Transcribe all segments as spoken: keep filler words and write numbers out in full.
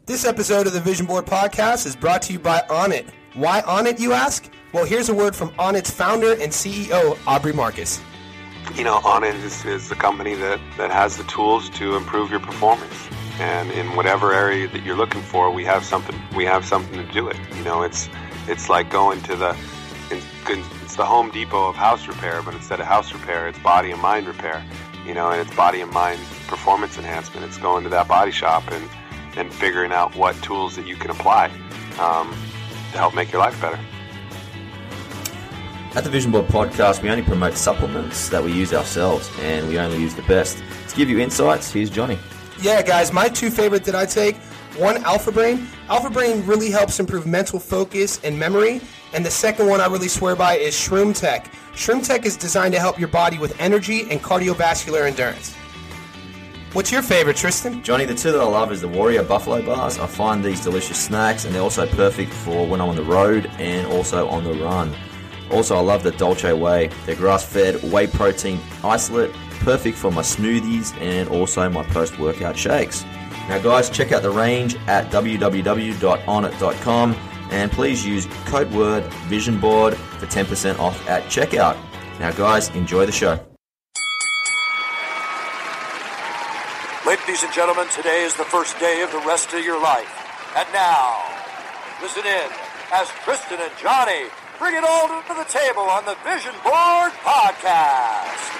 This episode of the Vision Board Podcast is brought to you by Onnit. Why Onnit, you ask? Well, here's a word from Onnit's founder and C E O, Aubrey Marcus. You know, Onnit is, is the company that, that has the tools to improve your performance. And in whatever area that you're looking for, we have something. We have something to do it. You know, it's it's like going to the it's, it's the Home Depot of house repair, but instead of house repair, it's body and mind repair. You know, and it's body and mind performance enhancement. It's going to that body shop and and figuring out what tools that you can apply um, to help make your life better. At the Vision Board Podcast, we only promote supplements that we use ourselves, and we only use the best. To give you insights, here's Johnny. Yeah, guys, my two favorite that I take, one, Alpha Brain. Alpha Brain really helps improve mental focus and memory. And the second one I really swear by is Shroom Tech. Shroom Tech is designed to help your body with energy and cardiovascular endurance. What's your favorite, Tristan? Johnny, the two that I love is the Warrior Buffalo Bars. I find these delicious snacks, and they're also perfect for when I'm on the road and also on the run. Also, I love the Dolce Whey. They're grass-fed whey protein isolate, perfect for my smoothies and also my post-workout shakes. Now, guys, check out the range at w w w dot onnit dot com, and please use code word VisionBoard for ten percent off at checkout. Now, guys, enjoy the show. Ladies and gentlemen, today is the first day of the rest of your life. And now, listen in as Tristan and Johnny bring it all to the table on the Vision Board Podcast.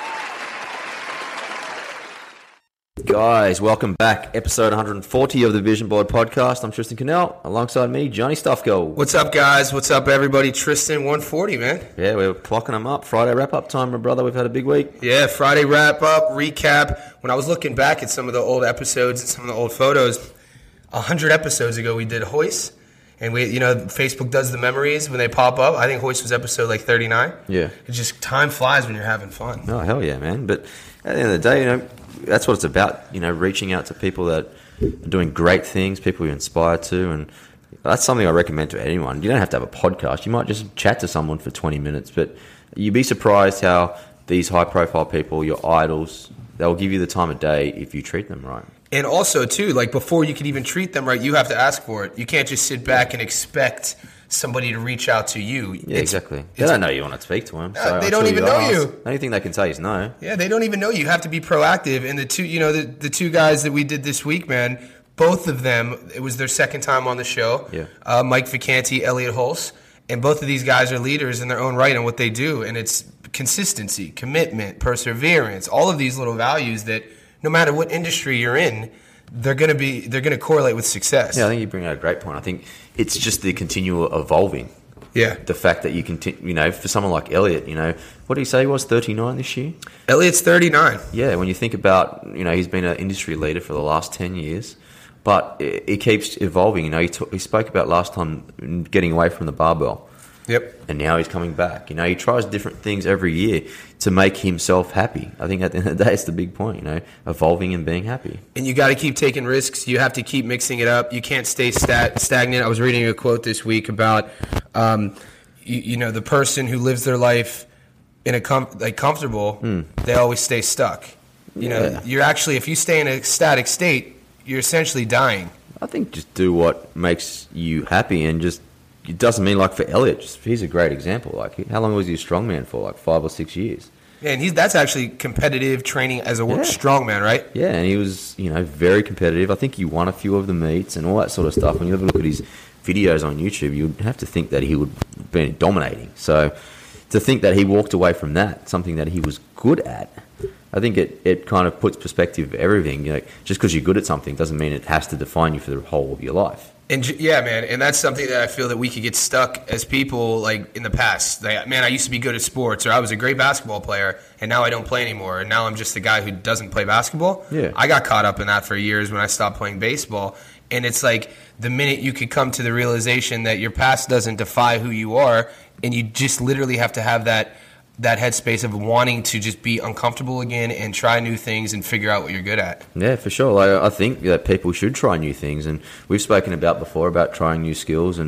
Guys, welcome back. Episode one forty of the Vision Board Podcast. I'm Tristan Cannell. Alongside me, Johnny Stuffgo. What's up, guys? What's up, everybody? Tristan, one forty, man. Yeah, we're clocking them up. Friday wrap-up time, my brother. We've had a big week. Yeah, Friday wrap-up, recap. When I was looking back at some of the old episodes and some of the old photos, one hundred episodes ago we did Hoist. And we, you know, Facebook does the memories when they pop up. I think Hoist was episode like thirty-nine. Yeah. It's just time flies when you're having fun. Oh, hell yeah, man. But at the end of the day, you know, that's what it's about, you know, reaching out to people that are doing great things, people you're inspired to, and that's something I recommend to anyone. You don't have to have a podcast. You might just chat to someone for twenty minutes, but you'd be surprised how these high-profile people, your idols, they'll give you the time of day if you treat them right. And also, too, like before you can even treat them right, you have to ask for it. You can't just sit back and expect somebody to reach out to you. Yeah, it's, exactly. They don't know you want to speak to them. Uh, So they don't even know ask, you. The only thing they can say is no. Yeah, they don't even know you. You have to be proactive. And the two, you know, the, the two guys that we did this week, man, both of them, it was their second time on the show. Yeah. Uh, Mike Vacanti, Elliot Hulse. And both of these guys are leaders in their own right in what they do. And it's consistency, commitment, perseverance, all of these little values that no matter what industry you're in, they're going to be, they're going to correlate with success. Yeah, I think you bring out a great point. I think it's just the continual evolving. Yeah. The fact that you continue, you know, for someone like Elliot, you know, what did he say he was, thirty-nine this year? Elliot's thirty-nine. Yeah, when you think about, you know, he's been an industry leader for the last ten years, but it, it keeps evolving. You know, he, t- he spoke about last time getting away from the barbell. Yep. And now he's coming back. You know, he tries different things every year to make himself happy. I think at the end of the day, it's the big point, you know, evolving and being happy. And you got to keep taking risks. You have to keep mixing it up. You can't stay stat- stagnant. I was reading a quote this week about, um, you, you know, the person who lives their life in a com- like comfortable, mm. they always stay stuck. You yeah. know, you're actually, if you stay in a static state, you're essentially dying. I think just do what makes you happy and just, it doesn't mean like for Elliot, just, he's a great example. Like, how long was he a strongman for? Like five or six years. Yeah, and he's that's actually competitive training as a yeah. strongman, right? Yeah, and he was, you know, very competitive. I think he won a few of the meets and all that sort of stuff. When you have a look at his videos on YouTube, you'd have to think that he would be dominating. So to think that he walked away from that, something that he was good at, I think it, it kind of puts perspective of everything. You know, just because you're good at something doesn't mean it has to define you for the whole of your life. And yeah, man, and that's something that I feel that we could get stuck as people, like in the past. Like, man, I used to be good at sports, or I was a great basketball player, and now I don't play anymore, and now I'm just the guy who doesn't play basketball. Yeah. I got caught up in that for years when I stopped playing baseball, and it's like the minute you could come to the realization that your past doesn't define who you are, and you just literally have to have that that headspace of wanting to just be uncomfortable again and try new things and figure out what you're good at. Yeah, for sure. Like, I think that people should try new things, and we've spoken about before about trying new skills, and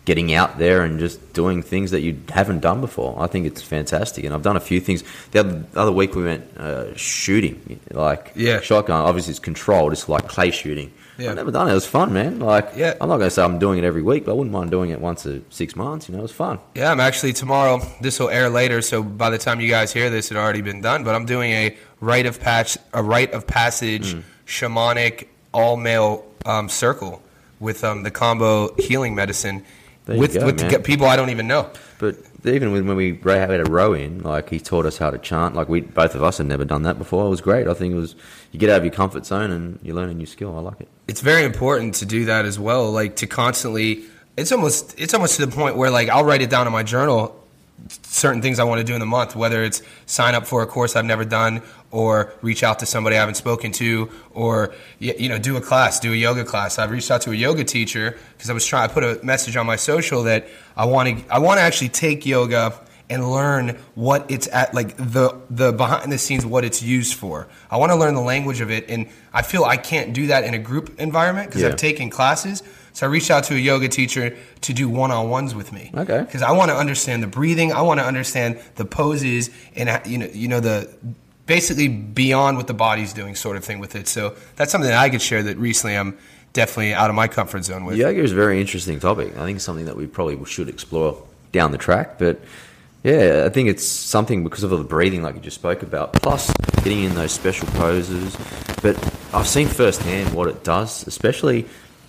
getting out there and just doing things that you haven't done before. I think it's fantastic, and I've done a few things. The other, other week we went uh, shooting, like yeah. shotgun. Obviously, it's controlled. It's like clay shooting. Yeah. I've never done it. It was fun, man. Like, yeah. I'm not going to say I'm doing it every week, but I wouldn't mind doing it once a six months. You know, it was fun. Yeah, I'm actually tomorrow. This will air later, so by the time you guys hear this, it already been done. But I'm doing a rite of patch, a rite of passage, mm. shamanic all male um, circle with um, the combo healing medicine with go, with the people I don't even know. But even when we had a row in, like he taught us how to chant. Like we both of us had never done that before. It was great. I think it was you get out of your comfort zone and you learn a new skill. I like it. It's very important to do that as well. Like to constantly, it's almost it's almost to the point where like I'll write it down in my journal. Certain things I want to do in the month, whether it's sign up for a course I've never done, or reach out to somebody I haven't spoken to, or you know do a class, do a yoga class. I've reached out to a yoga teacher because I was trying. I put a message on my social that I want to I want to actually take yoga and learn what it's at, like the the behind the scenes, what it's used for. I want to learn the language of it, and I feel I can't do that in a group environment because yeah. I've taken classes. So I reached out to a yoga teacher to do one-on-ones with me. Okay. Because I want to understand the breathing. I want to understand the poses and you know, you know the basically beyond what the body's doing sort of thing with it. So that's something that I could share that recently I'm definitely out of my comfort zone with. Yoga is a very interesting topic. I think it's something that we probably should explore down the track. But yeah, I think it's something because of the breathing like you just spoke about, plus getting in those special poses. But I've seen firsthand what it does, especially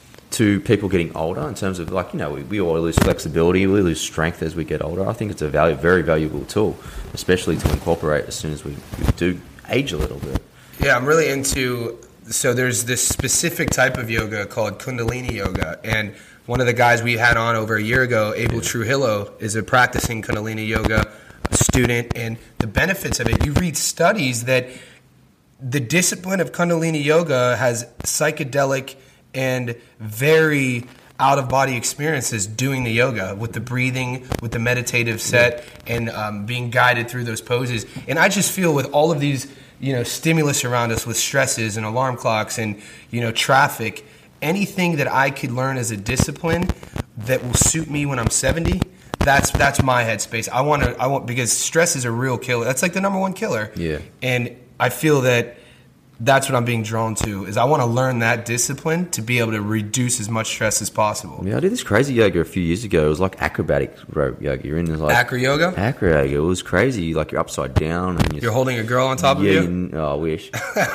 to people getting older in terms of like, you know, we, we all lose flexibility, we lose strength as we get older. I think it's a value, very valuable tool, especially to incorporate as soon as we, we do age a little bit. Yeah, I'm really into, so there's this specific type of yoga called Kundalini yoga, and one of the guys we had on over a year ago, Abel yeah. Trujillo, is a practicing Kundalini yoga student, and the benefits of it, you read studies that the discipline of Kundalini yoga has psychedelic and very out-of-body experiences doing the yoga with the breathing, with the meditative set, and um, being guided through those poses. And I just feel with all of these, you know, stimulus around us with stresses and alarm clocks and, you know, traffic, anything that I could learn as a discipline that will suit me when I'm seventy, that's that's my headspace. I want to, I want because stress is a real killer. That's like the number one killer. Yeah. And I feel that that's what I'm being drawn to, is I want to learn that discipline to be able to reduce as much stress as possible. Yeah, I did this crazy yoga a few years ago. It was like acrobatic rope yoga. You're in this like acro yoga. Acro yoga. It was crazy. Like you're upside down and you're, you're holding a girl on top yeah, of you. Oh, I wish.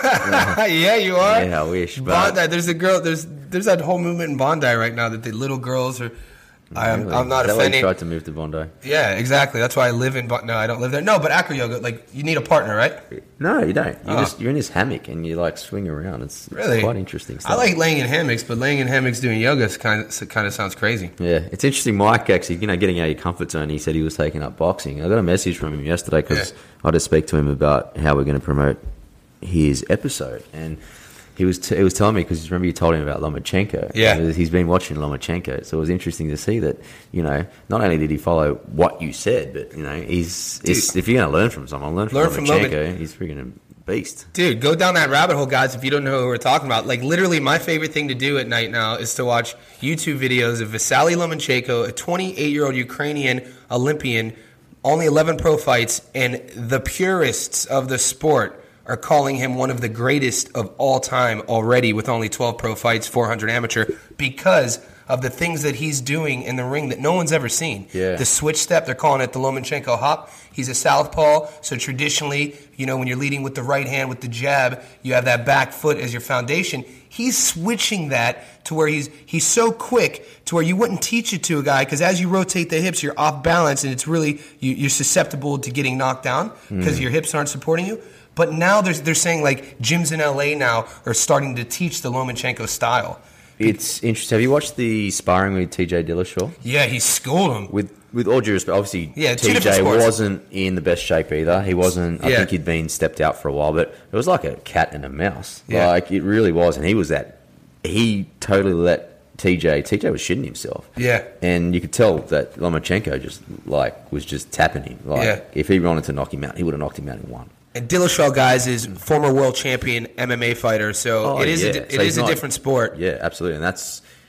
Yeah, you are. Yeah, I wish. But Bondi. There's a girl. There's there's that whole movement in Bondi right now that the little girls are. I'm, really? I'm not Is that offending. Why you tried to move to Bondi? Yeah, exactly. That's why I live in. Bo- no, I don't live there. No, but acro yoga, like you need a partner, right? No, you don't. You're, oh. just, you're in this hammock and you like swing around. It's, it's really quite interesting stuff. I like laying in hammocks, but laying in hammocks doing yoga kind of kind of sounds crazy. Yeah, it's interesting. Mike actually, you know, getting out of your comfort zone. He said he was taking up boxing. I got a message from him yesterday because yeah. I just speak to him about how we're going to promote his episode and. He was t- he was telling me because remember you told him about Lomachenko. Yeah, he's been watching Lomachenko, so it was interesting to see that you know not only did he follow what you said, but you know he's Dude, if you're going to learn from someone, learn from learn Lomachenko. From he's freaking a beast. Dude, go down that rabbit hole, guys. If you don't know who we're talking about, like literally, my favorite thing to do at night now is to watch YouTube videos of Vasily Lomachenko, a twenty-eight-year-old Ukrainian Olympian, only eleven pro fights, and the purists of the sport are calling him one of the greatest of all time already with only twelve pro fights, four hundred amateur, because of the things that he's doing in the ring that no one's ever seen. Yeah. The switch step, they're calling it the Lomachenko hop. He's a southpaw, so traditionally, you know, when you're leading with the right hand with the jab, you have that back foot as your foundation. He's switching that to where he's he's so quick to where you wouldn't teach it to a guy because as you rotate the hips, you're off balance and it's really, you, you're susceptible to getting knocked down because mm. your hips aren't supporting you. But now they're, they're saying like gyms in L A now are starting to teach the Lomachenko style. It's interesting. Have you watched the sparring with T J Dillashaw? Yeah, he schooled him. With with all due respect, obviously yeah, T J wasn't in the best shape either. He wasn't, I yeah. think he'd been stepped out for a while, but it was like a cat and a mouse. Yeah. Like it really was. And he was that, he totally let T J, T J was shitting himself. Yeah. And you could tell that Lomachenko just like was just tapping him. Like yeah. if he wanted to knock him out, he would have knocked him out in one. And Dillashaw, guys, is former world champion M M A fighter, so oh, it is yeah. a, it so is a not, different sport. Yeah, absolutely, and that's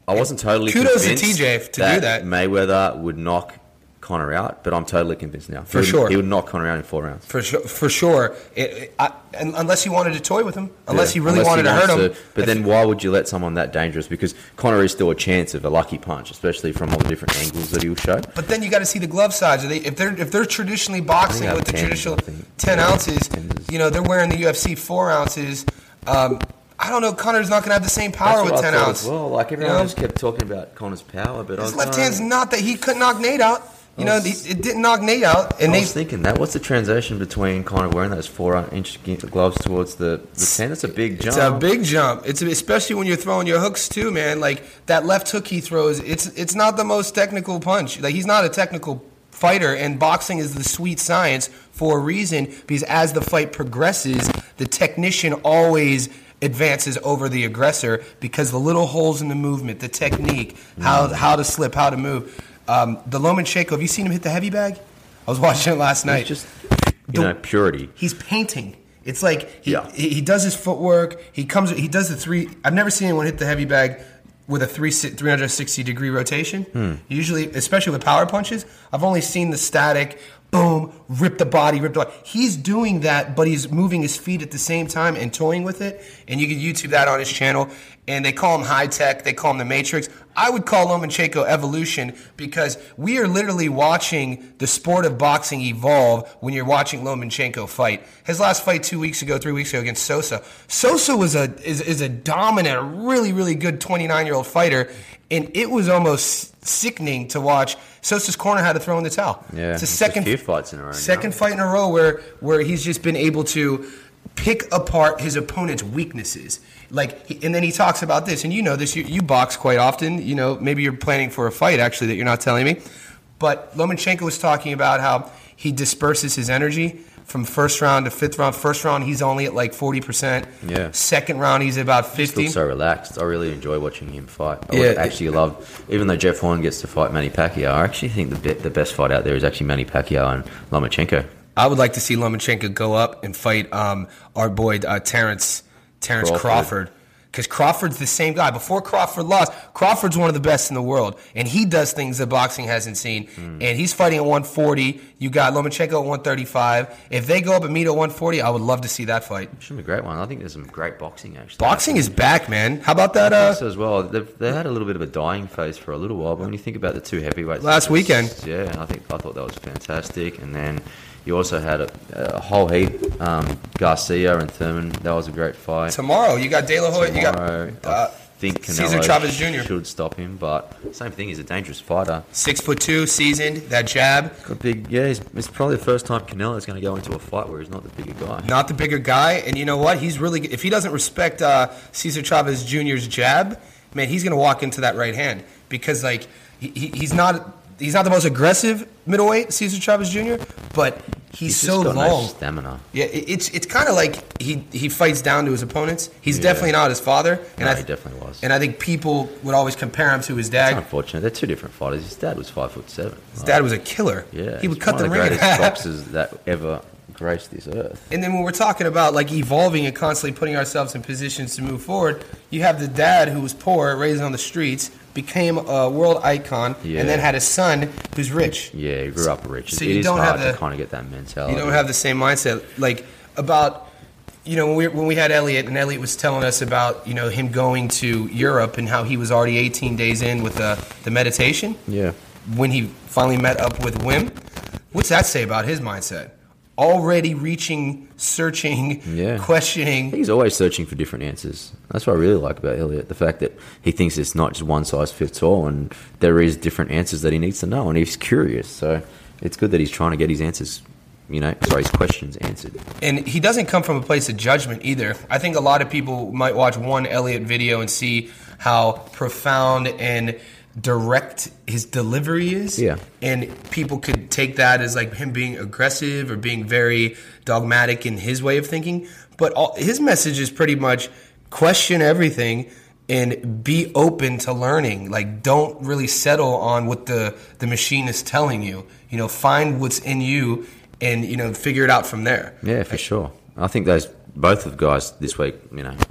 I wasn't totally Kudos convinced to T J to that do that. Mayweather would knock Conor out, but I'm totally convinced now. For he would, sure. He would knock Conor out in four rounds. For sure. For sure. It, it, I, unless he wanted to toy with him. Unless Yeah, he really unless wanted he to hurt wants him. to- but then why would you let someone that dangerous? Because Conor is still a chance of a lucky punch, especially from all the different angles that he'll show. But then you got to see the glove size. Are they, if they're if they're traditionally boxing have with the tens, traditional I think. ten Yeah, ounces, tens. you know they're wearing the U F C four ounces. Um, I don't know. Connor's not going to have the same power That's with what I ten thought ounce. as well. Like everyone You know? just kept talking about Conor's power, but I His was left going- hand's not that he couldn't knock Nate out. You know, I was- it didn't knock Nate out, and I Nate. was thinking that. What's the transition between kind of wearing those four-inch gloves towards the, the ten? That's a big jump. It's a big jump. It's especially when you're throwing your hooks too, man. Like that left hook he throws. It's it's not the most technical punch. Like he's not a technical fighter, and boxing is the sweet science for a reason. Because as the fight progresses, the technician always advances over the aggressor because the little holes in the movement, the technique, how how to slip, how to move. Um, the Lomachenko, have you seen him hit the heavy bag? I was watching it last night. It's just, you know, purity. He's painting. It's like he, Yeah. he he does his footwork. He comes. He does the three. I've never seen anyone hit the heavy bag with a three three hundred sixty degree rotation. Hmm. Usually, especially with power punches, I've only seen the static. Boom! Rip the body, rip the body. He's doing that, but he's moving his feet at the same time and toying with it. And you can YouTube that on his channel. And they call him high tech. They call him the Matrix. I would call Lomachenko evolution because we are literally watching the sport of boxing evolve when you're watching Lomachenko fight. His last fight two weeks ago, three weeks ago against Sosa. Sosa was a is, is a dominant, really, really good twenty-nine-year-old fighter. And it was almost sickening to watch. Sosa's corner had to throw in the towel. Yeah, it's a it's second a few fights in a row. Second now. fight in a row where where he's just been able to pick apart his opponent's weaknesses. Like, he- and then he talks about this, and you know this. You, you box quite often. You know, maybe you're planning for a fight actually that you're not telling me. But Lomachenko was talking about how he disperses his energy from first round to fifth round. First round, he's only at like forty percent. Yeah. Second round, he's at about He fifty. looks so relaxed. I really enjoy watching him fight. I Yeah, would it- actually love, even though Jeff Horn gets to fight Manny Pacquiao, I actually think the be- the best fight out there is actually Manny Pacquiao and Lomachenko. I would like to see Lomachenko go up and fight um, our boy uh, Terrence Terrence Crawford. Crawford. Because Crawford's the same guy. Before Crawford lost, Crawford's one of the best in the world. And he does things that boxing hasn't seen. Mm. And he's fighting at one forty. You got Lomachenko at one thirty-five. If they go up and meet at one forty, I would love to see that fight. Should be a great one. I think there's some great boxing, actually. Boxing is back, man. How about that? I Uh, think so as well. They've, they had a little bit of a dying phase for a little while, but when you think about the two heavyweights Last it was- weekend. yeah, I think I thought that was fantastic. And then you also had a, a whole heap, um, Garcia and Thurman. That was a great fight. tomorrow, you got De La Hoya. You got Tomorrow, uh, I think Cesar Canelo Chavez Junior should stop him, but same thing. He's a dangerous fighter. six foot two, seasoned. That jab. Got big, yeah. He's, it's probably the first time Canelo's going to go into a fight where he's not the bigger guy. Not the bigger guy, and you know what? He's really if he doesn't respect uh, Cesar Chavez Junior's jab, man, he's gonna walk into that right hand because like he, he, he's not he's not the most aggressive middleweight, Cesar Chavez Junior, but he's, He's so just got no long. stamina. Yeah, it, it's it's kind of like he he fights down to his opponents. He's Yeah. definitely not his father, and No, I he definitely was. And I think people would always compare him to his It's dad. unfortunate. They're two different fighters. His dad was five foot seven. His dad was a killer. Yeah, he would he's cut one the of ring in greatest half. boxers that ever graced this earth. And then when we're talking about like evolving and constantly putting ourselves in positions to move forward, you have the dad who was poor, raised on the streets, became a world icon, Yeah. and then had a son who's rich. Yeah, he grew up rich. So it you is don't hard have the- to kind of get that mentality. You don't have the same mindset. Like about, you know, when we, when we had Elliot, and Elliot was telling us about, you know, him going to Europe and how he was already eighteen days in with the, the meditation Yeah. when he finally met up with Wim. What's that say about his mindset? Already reaching, searching, Yeah. questioning. He's always searching for different answers. That's what I really like about Elliot. The fact that he thinks it's not just one size fits all and there is different answers that he needs to know and he's curious. So it's good that he's trying to get his answers, you know, sorry, his questions answered. And he doesn't come from a place of judgment either. I think a lot of people might watch one Elliot video and see how profound and direct his delivery is. Yeah. And people could take that as like him being aggressive or being very dogmatic in his way of thinking. But all, his message is pretty much question everything and be open to learning. Like, don't really settle on what the, the machine is telling you. You know, find what's in you and, you know, figure it out from there. Yeah, for sure. I think those both of the guys this week, you know, I,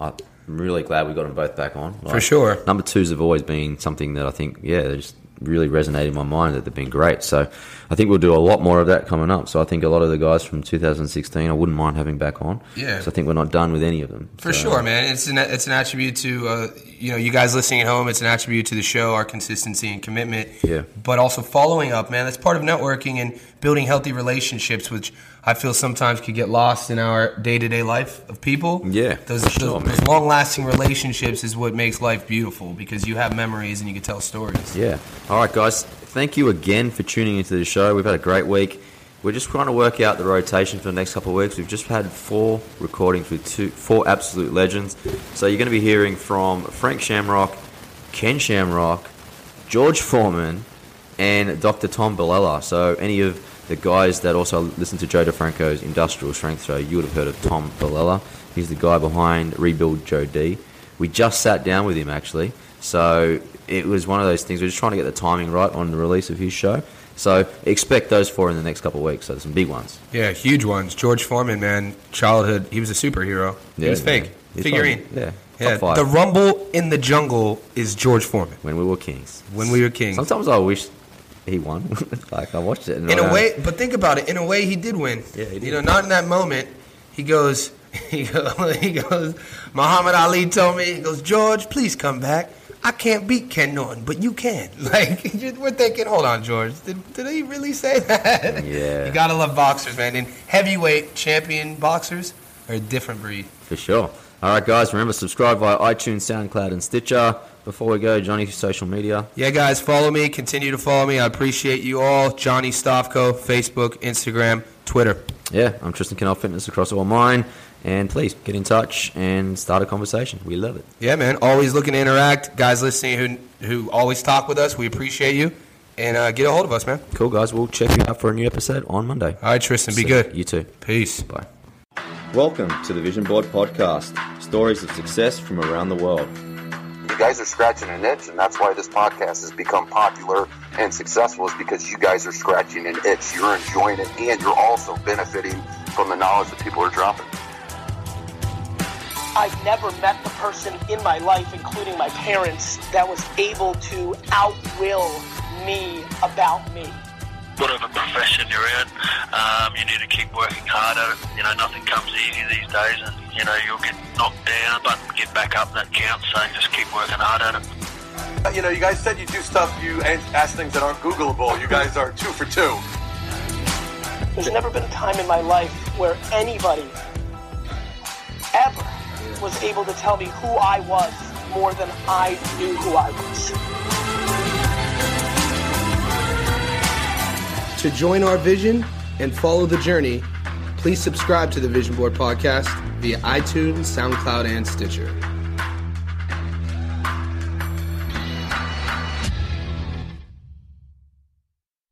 I'm really glad we got them both back on. Like, For sure. Number twos have always been something that I think, yeah, they just really resonated in my mind that they've been great. So I think we'll do a lot more of that coming up. So I think a lot of the guys from two thousand sixteen, I wouldn't mind having back on. Yeah. So I think we're not done with any of them. For so, sure, man. It's an it's an attribute to uh, you know, you guys listening at home. It's an attribute to the show, our consistency and commitment. Yeah. But also following up, man. That's part of networking and building healthy relationships, which I feel sometimes could get lost in our day to day life of people. Yeah. Those, for sure, those, those long lasting relationships is what makes life beautiful because you have memories and you can tell stories. Yeah. All right, guys. Thank you again for tuning into the show. We've had a great week. We're just trying to work out the rotation for the next couple of weeks. We've just had four recordings with two, four absolute legends. So you're going to be hearing from Frank Shamrock, Ken Shamrock, George Foreman, and Doctor Tom Bilella. So any of the guys that also listen to Joe DeFranco's Industrial Strength Show, you would have heard of Tom Bilella. He's the guy behind Rebuild Joe D. We just sat down with him, actually. So it was one of those things. We're just trying to get the timing right on the release of his show. So expect those four in the next couple of weeks. So there's some big ones. Yeah, huge ones. George Foreman, man, childhood. He was a superhero. He yeah, was fake. Yeah. He's Figurine. Fun. Yeah. Yeah. The Rumble in the Jungle is George Foreman. When we were kings. When we were kings. Sometimes I wish he won. Like I watched it. And in I, a way, but think about it. In a way, he did win. Yeah, he did. You know, not in that moment. He goes, he goes, he goes. Muhammad Ali told me. He goes, George, please come back. I can't beat Ken Norton, but you can. Like, we're thinking, hold on, George. Did, did he really say that? Yeah. You gotta love boxers, man. And heavyweight champion boxers are a different breed. For sure. All right, guys. Remember, subscribe via iTunes, SoundCloud, and Stitcher. Before we go, Johnny, social media. Yeah, guys, follow me. Continue to follow me. I appreciate you all. Johnny Stavko, Facebook, Instagram, Twitter. Yeah, I'm Tristan Kennell Fitness across all mine. And please get in touch and start a conversation. We love it. Yeah, man. Always looking to interact. Guys listening who who always talk with us, we appreciate you. And uh, get a hold of us, man. Cool, guys. We'll check you out for a new episode on Monday. All right, Tristan. Be See good. You too. Peace. Bye. Welcome to the Vision Board Podcast. Stories of success from around the world. You guys are scratching an itch, and that's why this podcast has become popular and successful, is because you guys are scratching an itch. You're enjoying it, and you're also benefiting from the knowledge that people are dropping. I've never met the person in my life, including my parents, that was able to outwill me about me. Whatever profession you're in, um, you need to keep working hard at it. You know, nothing comes easy these days, and, you know, you'll get knocked down, but get back up, that counts, so just keep working hard at it. You know, you guys said you do stuff, you ask things that aren't Googleable. You guys are two for two. There's never been a time in my life where anybody ever was able to tell me who I was more than I knew who I was. To join our vision and follow the journey, please subscribe to the Vision Board Podcast via iTunes, SoundCloud, and Stitcher.